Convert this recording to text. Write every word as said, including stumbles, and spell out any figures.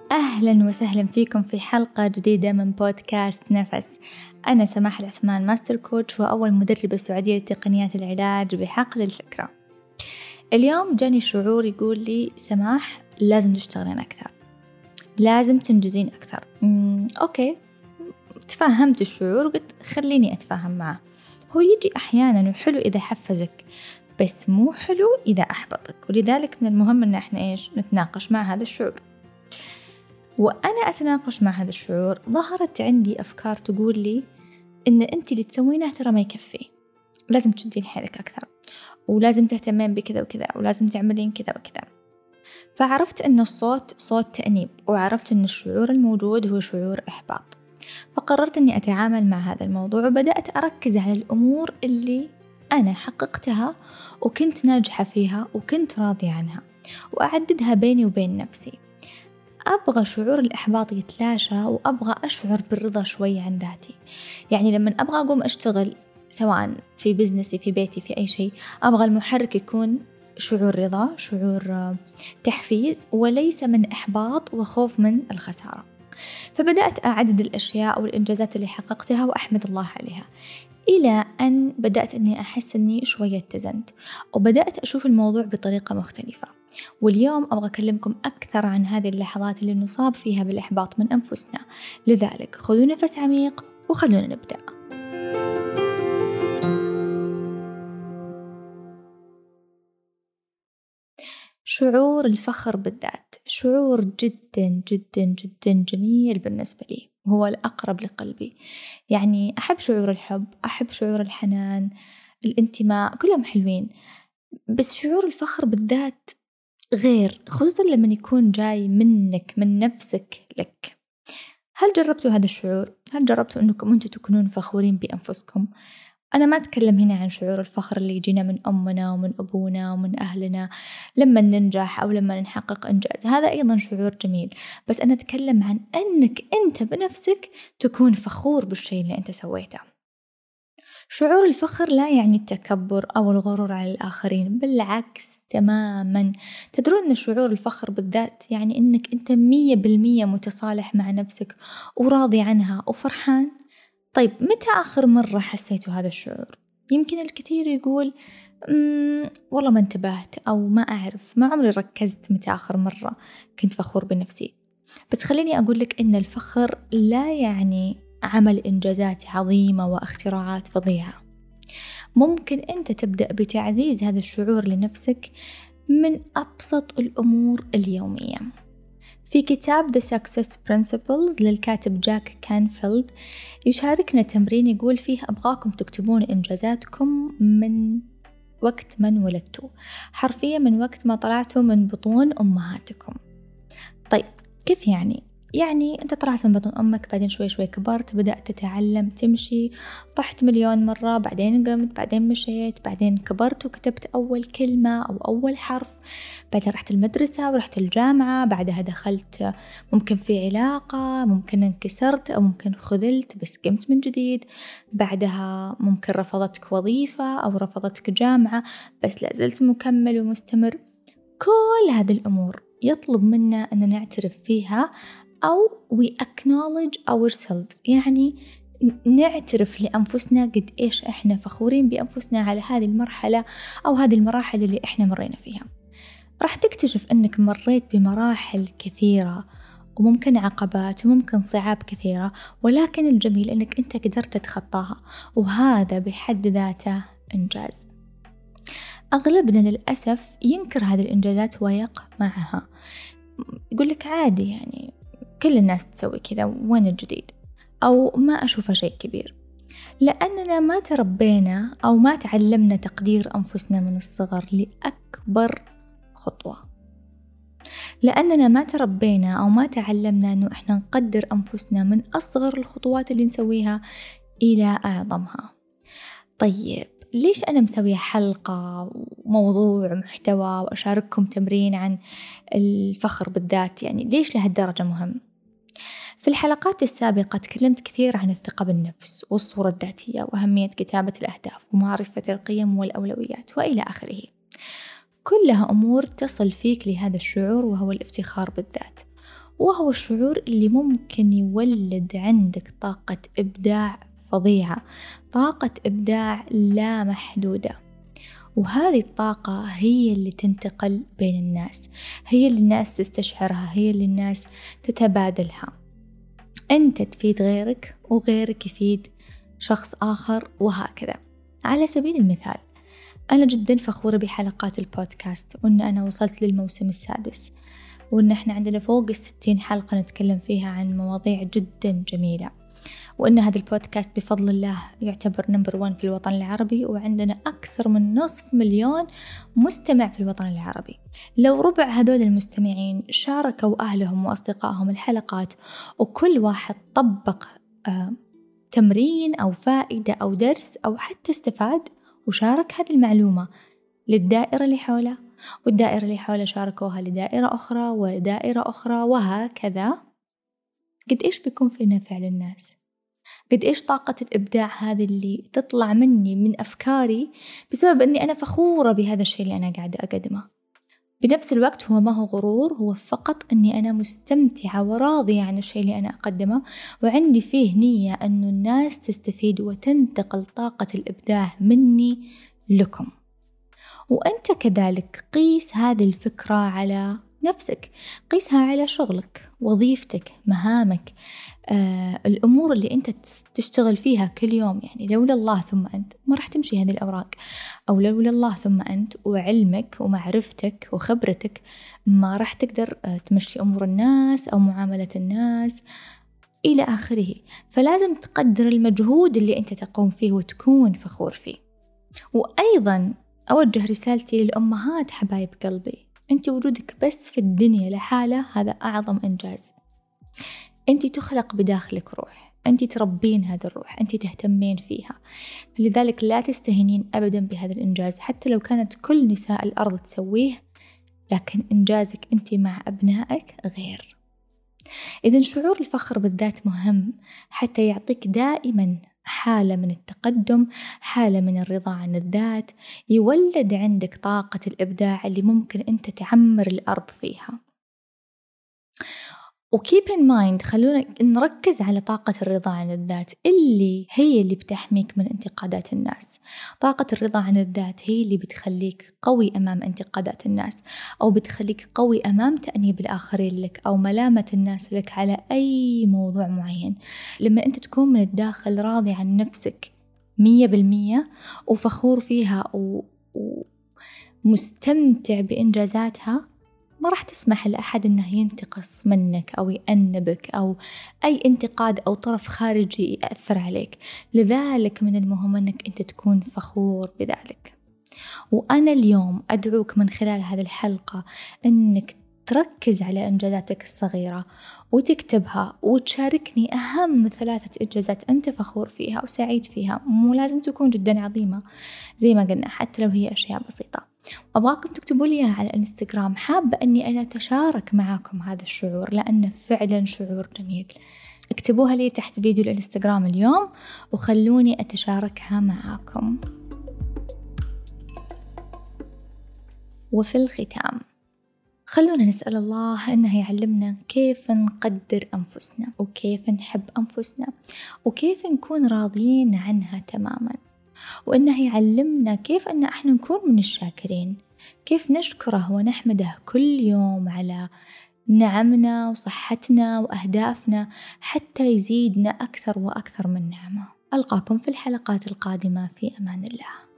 أهلا وسهلا فيكم في حلقة جديدة من بودكاست نفس. أنا سماح العثمان، ماستر كوتش وأول مدربة سعودية لتقنيات العلاج بحقل الفكرة. اليوم جاني شعور يقول لي سماح لازم تشتغلين أكثر، لازم تنجزين أكثر. مم، أوكي، تفهمت الشعور وقلت خليني أتفاهم معه. هو يجي أحيانا وحلو إذا حفزك، بس مو حلو إذا أحبطك، ولذلك من المهم أن إحنا إيش نتناقش مع هذا الشعور. وأنا أتناقش مع هذا الشعور ظهرت عندي أفكار تقول لي إن أنت اللي تسوينه ترى ما يكفي، لازم تشدين حيلك أكثر، ولازم تهتمين بكذا وكذا، ولازم تعملين كذا وكذا. فعرفت أن الصوت صوت تأنيب، وعرفت أن الشعور الموجود هو شعور إحباط. فقررت أني أتعامل مع هذا الموضوع، وبدأت أركز على الأمور اللي أنا حققتها وكنت ناجحة فيها وكنت راضية عنها، وأعددها بيني وبين نفسي. أبغى شعور الإحباط يتلاشى، وأبغى أشعر بالرضا شوي عن ذاتي. يعني لما أبغى أقوم أشتغل سواء في بزنسي في بيتي في أي شيء، أبغى المحرك يكون شعور رضا، شعور تحفيز، وليس من إحباط وخوف من الخسارة. فبدأت أعدد الأشياء والإنجازات اللي حققتها وأحمد الله عليها، إلى أن بدأت أني أحس أني شوية اتزنت، وبدأت أشوف الموضوع بطريقة مختلفة. واليوم أبغى أكلمكم أكثر عن هذه اللحظات اللي نصاب فيها بالإحباط من أنفسنا. لذلك خذوا نفس عميق وخلونا نبدأ. شعور الفخر بالذات شعور جدا جدا جدا جميل بالنسبة لي، هو الأقرب لقلبي. يعني أحب شعور الحب، أحب شعور الحنان، الانتماء، كلهم حلوين، بس شعور الفخر بالذات غير، خصوصا لما يكون جاي منك من نفسك لك. هل جربتوا هذا الشعور؟ هل جربتوا أنكم أنتوا تكونون فخورين بأنفسكم؟ أنا ما أتكلم هنا عن شعور الفخر اللي يجينا من أمنا ومن أبونا ومن أهلنا لما ننجح أو لما نحقق إنجاز، هذا أيضا شعور جميل، بس أنا أتكلم عن أنك أنت بنفسك تكون فخور بالشيء اللي أنت سويته. شعور الفخر لا يعني التكبر أو الغرور على الآخرين، بالعكس تماما. تدرون أن شعور الفخر بالذات يعني أنك أنت مية بالمية متصالح مع نفسك وراضي عنها وفرحان. طيب متى آخر مرة حسيتوا هذا الشعور؟ يمكن الكثير يقول والله ما انتبهت، أو ما أعرف، ما عمري ركزت متى آخر مرة كنت فخور بنفسي. بس خليني أقول لك إن الفخر لا يعني عمل إنجازات عظيمة واختراعات فظيعة. ممكن أنت تبدأ بتعزيز هذا الشعور لنفسك من أبسط الأمور اليومية. في كتاب The Success Principles للكاتب جاك كانفيلد يشاركنا تمرين يقول فيه أبغاكم تكتبون إنجازاتكم من وقت ما انولدتوا، حرفيا من وقت ما طلعتوا من بطون أمهاتكم. طيب كيف يعني؟ يعني أنت طلعت من بطن أمك، بعدين شوي شوي كبرت، بدأت تتعلم تمشي، طحت مليون مرة، بعدين قمت، بعدين مشيت، بعدين كبرت وكتبت أول كلمة أو أول حرف، بعدين رحت المدرسة ورحت الجامعة، بعدها دخلت ممكن في علاقة، ممكن انكسرت أو ممكن خذلت بس قمت من جديد، بعدها ممكن رفضتك وظيفة أو رفضتك جامعة بس لازلت مكمل ومستمر. كل هذه الأمور يطلب منا أن نعترف فيها، أو we acknowledge ourselves، يعني نعترف لأنفسنا قد إيش إحنا فخورين بأنفسنا على هذه المرحلة أو هذه المراحل اللي إحنا مرينا فيها. راح تكتشف أنك مريت بمراحل كثيرة وممكن عقبات وممكن صعاب كثيرة، ولكن الجميل أنك أنت قدرت تتخطاها، وهذا بحد ذاته إنجاز. أغلبنا للأسف ينكر هذه الإنجازات ويقمعها، يقول لك عادي، يعني كل الناس تسوي كذا، وين الجديد؟ أو ما أشوفه شيء كبير، لأننا ما تربينا أو ما تعلمنا تقدير أنفسنا من الصغر لأكبر خطوة، لأننا ما تربينا أو ما تعلمنا أنه إحنا نقدر أنفسنا من أصغر الخطوات اللي نسويها إلى أعظمها. طيب ليش أنا مسوية حلقة وموضوع محتوى وأشارككم تمرين عن الفخر بالذات؟ يعني ليش لهالدرجة مهم؟ في الحلقات السابقة تكلمت كثير عن الثقة بالنفس والصورة الذاتية وأهمية كتابة الأهداف ومعرفة القيم والأولويات وإلى آخره، كلها أمور تصل فيك لهذا الشعور وهو الافتخار بالذات. وهو الشعور اللي ممكن يولد عندك طاقة إبداع فظيعة، طاقة إبداع لا محدودة. وهذه الطاقة هي اللي تنتقل بين الناس، هي اللي الناس تستشعرها، هي اللي الناس تتبادلها. أنت تفيد غيرك وغيرك يفيد شخص آخر، وهكذا. على سبيل المثال، أنا جدا فخورة بحلقات البودكاست، وأن أنا وصلت للموسم السادس، وأن إحنا عندنا فوق الستين حلقة نتكلم فيها عن مواضيع جدا جميلة، وأن هذا البودكاست بفضل الله يعتبر نمبر وان في الوطن العربي، وعندنا أكثر من نصف مليون مستمع في الوطن العربي. لو ربع هذول المستمعين شاركوا أهلهم وأصدقائهم الحلقات، وكل واحد طبق آه تمرين أو فائدة أو درس أو حتى استفاد وشارك هذه المعلومة للدائرة اللي حوله، والدائرة اللي حوله شاركوها لدائرة أخرى ودائرة أخرى، وهكذا، قد إيش بيكون في نفع للناس؟ قد إيش طاقة الإبداع هذه اللي تطلع مني من أفكاري بسبب أني أنا فخورة بهذا الشيء اللي أنا قاعدة أقدمه. بنفس الوقت هو ما هو غرور، هو فقط أني أنا مستمتعة وراضية عن الشيء اللي أنا أقدمه، وعندي فيه نية أنه الناس تستفيد وتنتقل طاقة الإبداع مني لكم. وأنت كذلك قيس هذه الفكرة على نفسك، قيسها على شغلك، وظيفتك، مهامك، آه، الأمور اللي أنت تشتغل فيها كل يوم. يعني لولا الله ثم أنت ما راح تمشي هذه الأوراق، أو لولا الله ثم أنت وعلمك ومعرفتك وخبرتك ما راح تقدر آه، تمشي أمور الناس أو معاملة الناس إلى آخره. فلازم تقدر المجهود اللي أنت تقوم فيه وتكون فخور فيه. وأيضا أوجه رسالتي للأمهات حبايب قلبي، أنت وجودك بس في الدنيا لحالة هذا أعظم إنجاز. أنت تخلق بداخلك روح، أنت تربين هذا الروح، أنت تهتمين فيها، فلذلك لا تستهينين أبدا بهذا الإنجاز، حتى لو كانت كل نساء الأرض تسويه، لكن إنجازك أنت مع أبنائك غير. إذن شعور الفخر بالذات مهم حتى يعطيك دائما حالة من التقدم، حالة من الرضا عن الذات، يولد عندك طاقة الإبداع اللي ممكن أنت تعمر الأرض فيها. وkeep in mind، خلونا نركز على طاقة الرضا عن الذات اللي هي اللي بتحميك من انتقادات الناس. طاقة الرضا عن الذات هي اللي بتخليك قوي أمام انتقادات الناس، أو بتخليك قوي أمام تأنيب الآخرين لك أو ملامة الناس لك على أي موضوع معين. لما أنت تكون من الداخل راضي عن نفسك مية بالمية وفخور فيها ومستمتع بإنجازاتها، ما راح تسمح لأحد أنه ينتقص منك أو يأنبك أو أي انتقاد أو طرف خارجي يأثر عليك. لذلك من المهم أنك أنت تكون فخور بذلك. وأنا اليوم أدعوك من خلال هذه الحلقة أنك تركز على إنجازاتك الصغيرة وتكتبها وتشاركني أهم ثلاثة إنجازات أنت فخور فيها وسعيد فيها. مو لازم تكون جدا عظيمة زي ما قلنا، حتى لو هي أشياء بسيطة. أبغاكم تكتبوا لي على الانستغرام، حابة أني أنا أتشارك معكم هذا الشعور لأنه فعلا شعور جميل. اكتبوها لي تحت فيديو الانستغرام اليوم وخلوني أتشاركها معاكم. وفي الختام خلونا نسأل الله أنه يعلمنا كيف نقدر أنفسنا وكيف نحب أنفسنا وكيف نكون راضيين عنها تماما، وأنه يعلمنا كيف أن احنا نكون من الشاكرين، كيف نشكره ونحمده كل يوم على نعمنا وصحتنا وأهدافنا حتى يزيدنا أكثر وأكثر من نعمة. ألقاكم في الحلقات القادمة، في أمان الله.